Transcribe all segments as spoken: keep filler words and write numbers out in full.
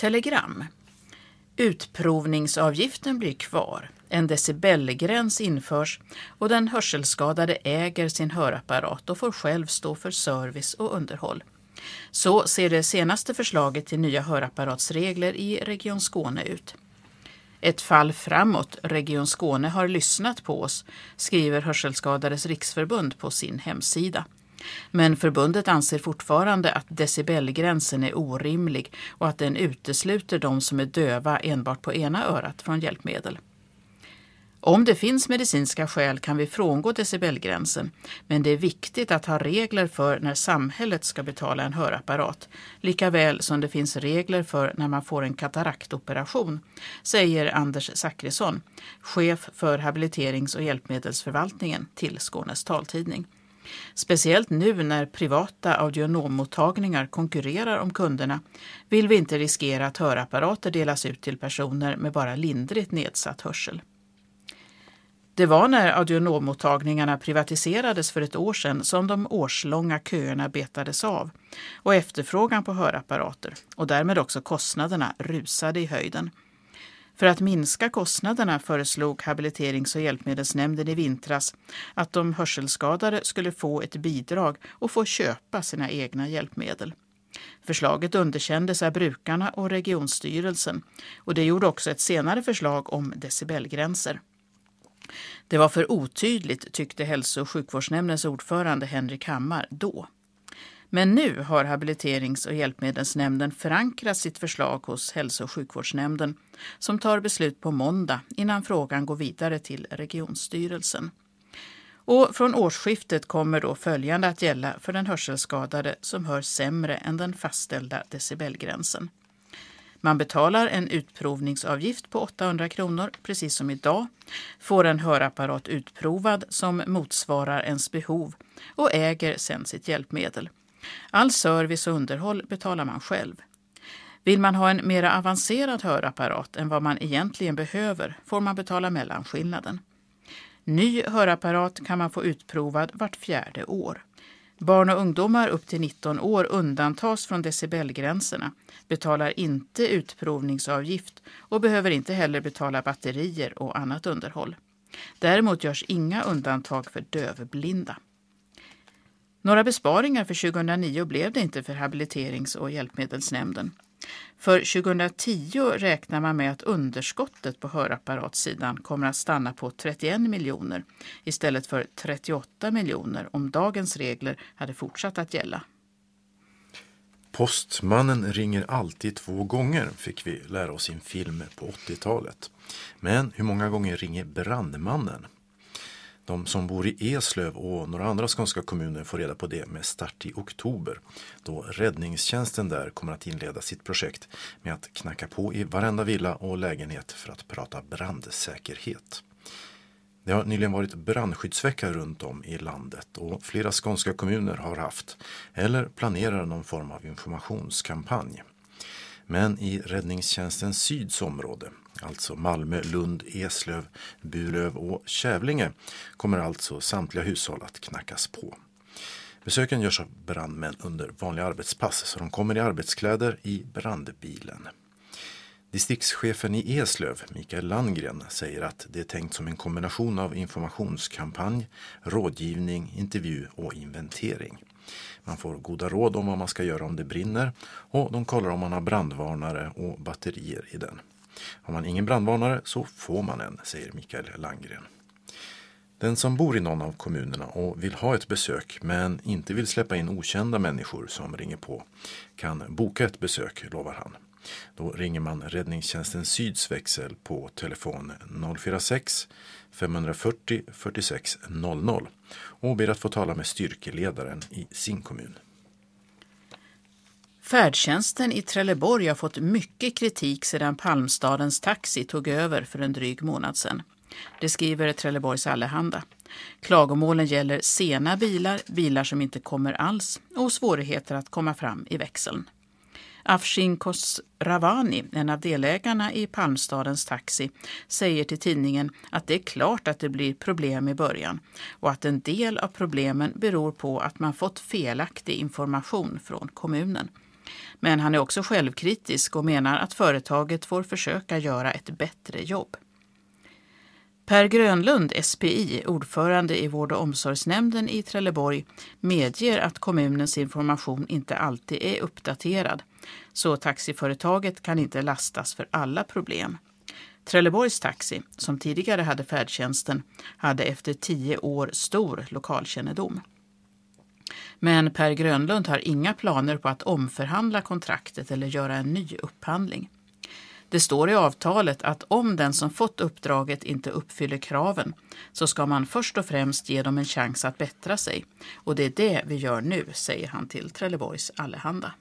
Telegram. Utprovningsavgiften blir kvar. En decibelgräns införs och den hörselskadade äger sin hörapparat och får själv stå för service och underhåll. Så ser det senaste förslaget till nya hörapparatsregler i Region Skåne ut. Ett fall framåt. Region Skåne har lyssnat på oss, skriver Hörselskadades riksförbund på sin hemsida. Men förbundet anser fortfarande att decibelgränsen är orimlig och att den utesluter de som är döva enbart på ena örat från hjälpmedel. Om det finns medicinska skäl kan vi frångå decibelgränsen, men det är viktigt att ha regler för när samhället ska betala en hörapparat, lika väl som det finns regler för när man får en kataraktoperation, säger Anders Zachrisson, chef för habiliterings- och hjälpmedelsförvaltningen till Skånes taltidning. Speciellt nu när privata audionommottagningar konkurrerar om kunderna vill vi inte riskera att hörapparater delas ut till personer med bara lindrigt nedsatt hörsel. Det var när audionommottagningarna privatiserades för ett år sedan som de årslånga köerna betades av och efterfrågan på hörapparater och därmed också kostnaderna rusade i höjden. För att minska kostnaderna föreslog habiliterings- och hjälpmedelsnämnden i vintras att de hörselskadade skulle få ett bidrag och få köpa sina egna hjälpmedel. Förslaget underkändes av brukarna och regionstyrelsen och det gjorde också ett senare förslag om decibelgränser. Det var för otydligt, tyckte hälso- och sjukvårdsnämndens ordförande Henrik Hammar då. Men nu har habiliterings- och hjälpmedelsnämnden förankrat sitt förslag hos hälso- och sjukvårdsnämnden som tar beslut på måndag innan frågan går vidare till regionstyrelsen. Och från årsskiftet kommer då följande att gälla för den hörselskadade som hör sämre än den fastställda decibelgränsen. Man betalar en utprovningsavgift på åttahundra kronor, precis som idag, får en hörapparat utprovad som motsvarar ens behov och äger sedan sitt hjälpmedel. All service och underhåll betalar man själv. Vill man ha en mer avancerad hörapparat än vad man egentligen behöver får man betala mellanskillnaden. Ny hörapparat kan man få utprovad vart fjärde år. Barn och ungdomar upp till nitton år undantas från decibelgränserna, betalar inte utprovningsavgift och behöver inte heller betala batterier och annat underhåll. Däremot görs inga undantag för dövblinda. Några besparingar för tjugohundranio blev det inte för habiliterings- och hjälpmedelsnämnden. För tjugohundratio räknar man med att underskottet på hörapparatsidan kommer att stanna på trettioen miljoner istället för trettioåtta miljoner om dagens regler hade fortsatt att gälla. Postmannen ringer alltid två gånger, fick vi lära oss i en film på åttiotalet. Men hur många gånger ringer brandmannen? De som bor i Eslöv och några andra skånska kommuner får reda på det med start i oktober, då räddningstjänsten där kommer att inleda sitt projekt med att knacka på i varenda villa och lägenhet för att prata brandsäkerhet. Det har nyligen varit brandskyddsvecka runt om i landet och flera skånska kommuner har haft eller planerar någon form av informationskampanj. Men i räddningstjänsten Syds område, alltså Malmö, Lund, Eslöv, Burlöv och Kävlinge, kommer alltså samtliga hushåll att knackas på. Besöken görs av brandmän under vanliga arbetspass så de kommer i arbetskläder i brandbilen. Distriktschefen i Eslöv, Mikael Landgren, säger att det är tänkt som en kombination av informationskampanj, rådgivning, intervju och inventering. Man får goda råd om vad man ska göra om det brinner och de kollar om man har brandvarnare och batterier i den. Har man ingen brandvarnare så får man en, säger Mikael Landgren. Den som bor i någon av kommunerna och vill ha ett besök men inte vill släppa in okända människor som ringer på kan boka ett besök, lovar han. Då ringer man Räddningstjänsten Syds växel på telefon noll fyra sex fem fyra noll fyrtiosex noll noll och ber att få tala med styrkeledaren i sin kommun. Färdtjänsten i Trelleborg har fått mycket kritik sedan Palmstadens taxi tog över för en dryg månad sedan. Det skriver Trelleborgs Allehanda. Klagomålen gäller sena bilar, bilar som inte kommer alls och svårigheter att komma fram i växeln. Afshin Khosravani, en av delägarna i Palmstadens taxi, säger till tidningen att det är klart att det blir problem i början och att en del av problemen beror på att man fått felaktig information från kommunen. Men han är också självkritisk och menar att företaget får försöka göra ett bättre jobb. Per Grönlund, S P I, ordförande i vård- och omsorgsnämnden i Trelleborg, medger att kommunens information inte alltid är uppdaterad, så taxiföretaget kan inte lastas för alla problem. Trelleborgs taxi, som tidigare hade färdtjänsten, hade efter tio år stor lokalkännedom. Men Per Grönlund har inga planer på att omförhandla kontraktet eller göra en ny upphandling. Det står i avtalet att om den som fått uppdraget inte uppfyller kraven så ska man först och främst ge dem en chans att bättra sig. Och det är det vi gör nu, säger han till Trelleborgs Allehanda.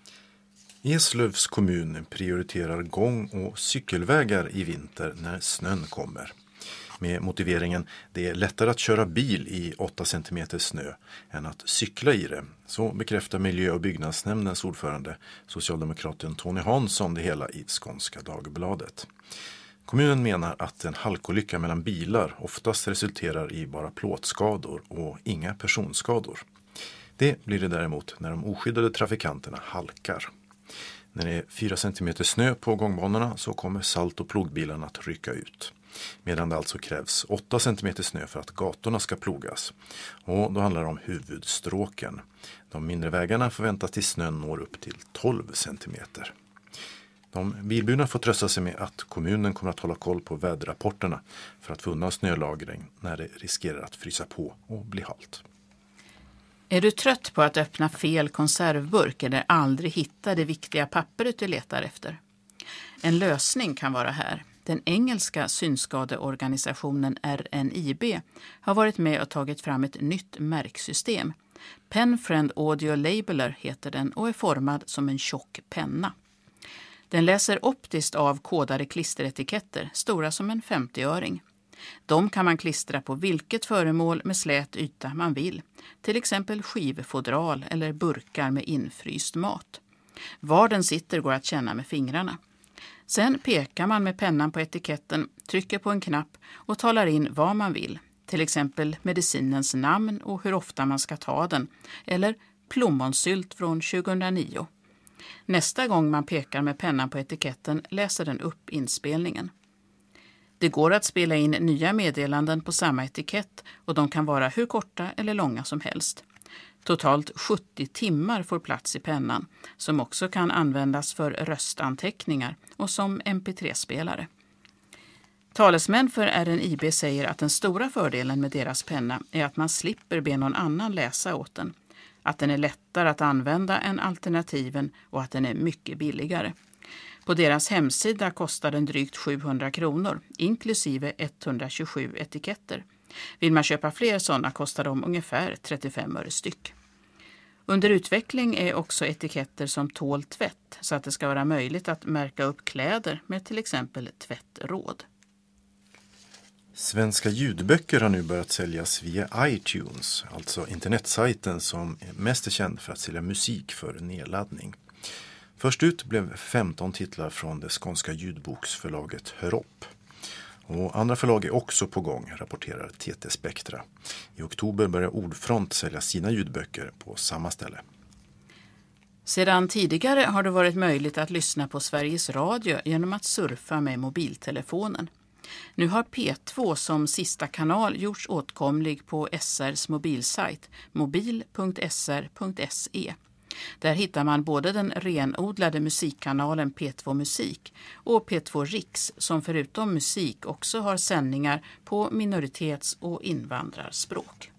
Eslövs kommun prioriterar gång- och cykelvägar i vinter när snön kommer. Med motiveringen det är lättare att köra bil i åtta centimeter snö än att cykla i det. Så bekräftar miljö- och byggnadsnämndens ordförande, socialdemokraten Tony Hansson, det hela i Skånska Dagbladet. Kommunen menar att en halkolycka mellan bilar oftast resulterar i bara plåtskador och inga personskador. Det blir det däremot när de oskyddade trafikanterna halkar. När det är fyra centimeter snö på gångbanorna så kommer salt- och plogbilarna att rycka ut. Medan det alltså krävs åtta centimeter snö för att gatorna ska plogas. Och då handlar det om huvudstråken. De mindre vägarna får vänta tills snön når upp till tolv centimeter. De bilburna får trösta sig med att kommunen kommer att hålla koll på väderrapporterna för att få undan snölagring när det riskerar att frysa på och bli halt. Är du trött på att öppna fel konservburk eller aldrig hitta det viktiga pappret du letar efter? En lösning kan vara här. Den engelska synskadeorganisationen R N I B har varit med och tagit fram ett nytt märksystem. Penfriend Audio Labeler heter den och är formad som en tjock penna. Den läser optiskt av kodade klisteretiketter, stora som en femtioöring. De kan man klistra på vilket föremål med slät yta man vill, till exempel skivfodral eller burkar med infryst mat. Var den sitter går att känna med fingrarna. Sen pekar man med pennan på etiketten, trycker på en knapp och talar in vad man vill. Till exempel medicinens namn och hur ofta man ska ta den. Eller plommonsylt från tjugohundranio. Nästa gång man pekar med pennan på etiketten läser den upp inspelningen. Det går att spela in nya meddelanden på samma etikett och de kan vara hur korta eller långa som helst. Totalt sjuttio timmar får plats i pennan som också kan användas för röstanteckningar och som M P tre-spelare. Talesmän för R N I B säger att den stora fördelen med deras penna är att man slipper be någon annan läsa åt den. Att den är lättare att använda än alternativen och att den är mycket billigare. På deras hemsida kostar den drygt sjuhundra kronor, inklusive etthundratjugosju etiketter. Vill man köpa fler sådana kostar de ungefär trettiofem öre styck. Under utveckling är också etiketter som tål tvätt så att det ska vara möjligt att märka upp kläder med till exempel tvättråd. Svenska ljudböcker har nu börjat säljas via iTunes, alltså internetsajten som är mest känd för att sälja musik för nedladdning. Först ut blev femton titlar från det skånska ljudboksförlaget Hörop. Och andra förlag är också på gång, rapporterar T T Spektra. I oktober börjar Ordfront sälja sina ljudböcker på samma ställe. Sedan tidigare har det varit möjligt att lyssna på Sveriges Radio genom att surfa med mobiltelefonen. Nu har P två som sista kanal gjorts åtkomlig på S R:s mobilsajt mobil punkt s r punkt se. Där hittar man både den renodlade musikkanalen P två Musik och P två Riks som förutom musik också har sändningar på minoritets- och invandrarspråk.